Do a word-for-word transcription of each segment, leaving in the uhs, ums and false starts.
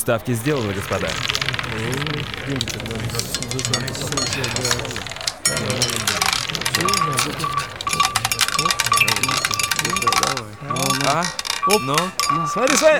ставки сделаны, господа. А? Ну? Смотри, смотри!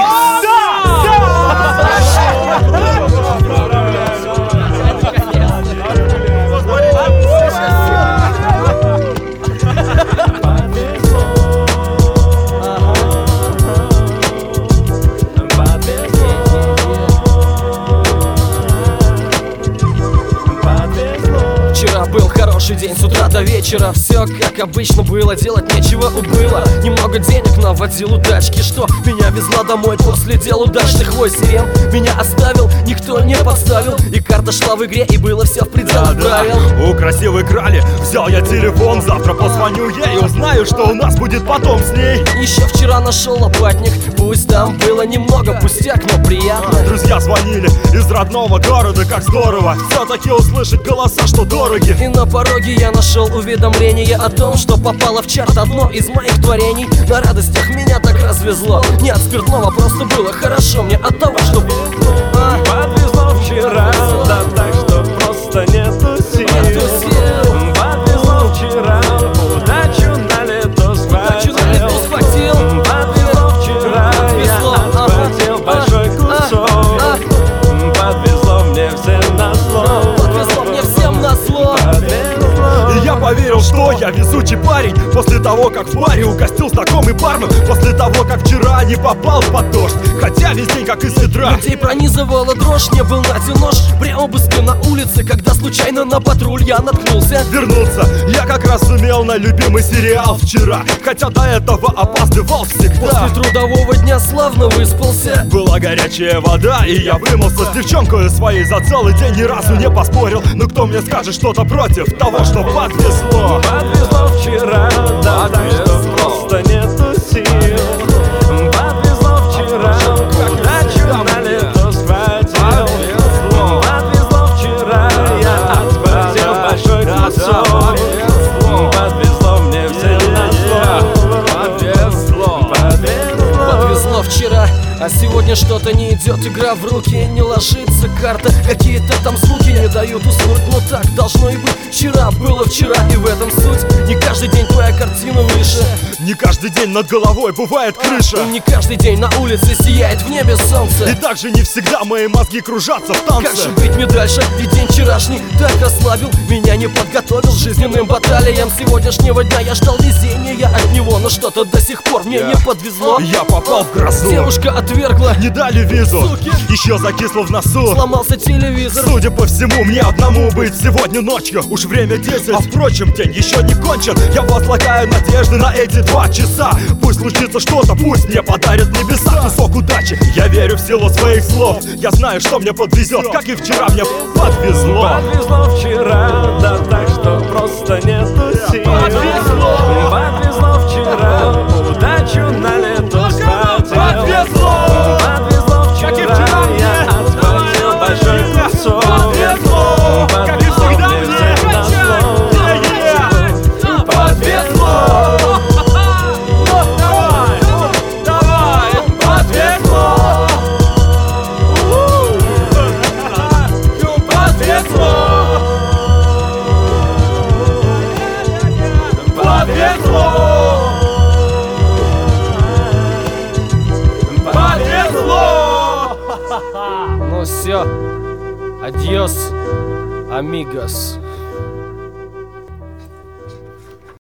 Вчера был хороший день с утра до вечера. Все как обычно было, делать нечего убыло. Немного денег наводил удачки, что меня везла домой после дел удачных. Вой сирен меня оставил, никто не подставил. И карта шла в игре, и было все в пределах Да, правил. да. У красивой крали взял я телефон. Завтра позвоню ей, узнаю, что у нас будет потом с ней. Еще вчера нашел лопатник, пусть там было немного пустяк, но приятно. Друзья звонили из родного города, как здорово все-таки услышать голоса, что дороги. И на пороге я нашел уведомление о том, что попало в чарт одно из моих творений. На радостях меня так развезло. Не от спиртного, просто было хорошо мне от того, что а, Подвезло вчера, да так, что просто нету сил. нету сил. Подвезло вчера, удачу на лето Удачу на лето схватил. схватил. Подвезло вчера, Подвезло, я отхватил ага, большой а, кусок. а, Подвезло мне всем назло. Подвезло мне всем назло. И я поверил, что я везучий парень. После того, как в баре угостил знакомый бармен. После того, как вчера не попал под дождь, хотя весь день как из ведра. Людей пронизывала дрожь, не был Надю нож при обыске на улице, когда случайно на патруль я наткнулся. Вернуться я как раз сумел на любимый сериал вчера, хотя до этого опаздывал всегда. После трудового дня славно выспался. Была горячая вода, и я вымылся с девчонкой своей. За целый день ни разу не поспорил. Но кто мне скажет что-то против того, что подвезло? Подвезло вчера, да так, что просто нету сил. Подвезло вчера, удачу на лето схватил. Подвезло вчера, я отхватил большой кусок. Подвезло мне всем назло. Подвезло, подвезло. Подвезло вчера, а сегодня что-то не идет, игра в руки не ложится карта. Какие-то там звуки не дают уснуть, но так должно и быть. Вчера было вчера, и в этом суть. Не каждый день твоя картина выше. Не каждый день над головой бывает крыша. И не каждый день на улице сияет в небе солнце. И также не всегда мои мозги кружатся в танце. Как же быть мне дальше? И день вчерашний так расслабил, меня не подготовил к жизненным баталиям сегодняшнего дня. Я ждал везения от него, но что-то до сих пор мне не подвезло. Я попал в грозу. Девушка отвергла, Не дали визу. Суки. Еще закисло в носу. сломался телевизор. Судя по всему, мне одному быть сегодня ночью. Уж время десять, а впрочем, день еще не кончен. Я возлагаю надежды на эти два часа. Пусть случится что-то, пусть мне подарят небеса кусок удачи. Я верю в силу своих слов. Я знаю, что мне подвезет, как и вчера мне подвезло. Подвезло вчера, да так, что просто нету сил. Подвезло. Подвезло вчера, удачу на лето схватил. Подвезло. Подвезло Как и вчера, вчера мне. я отхватил большой кусок. Подвезло. Как и всегда Подвезло мне. всем назло. Подвезло. Давай, давай, подвезло. Подвезло. Подвезло. Подвезло. Ну все, адьос, амигос.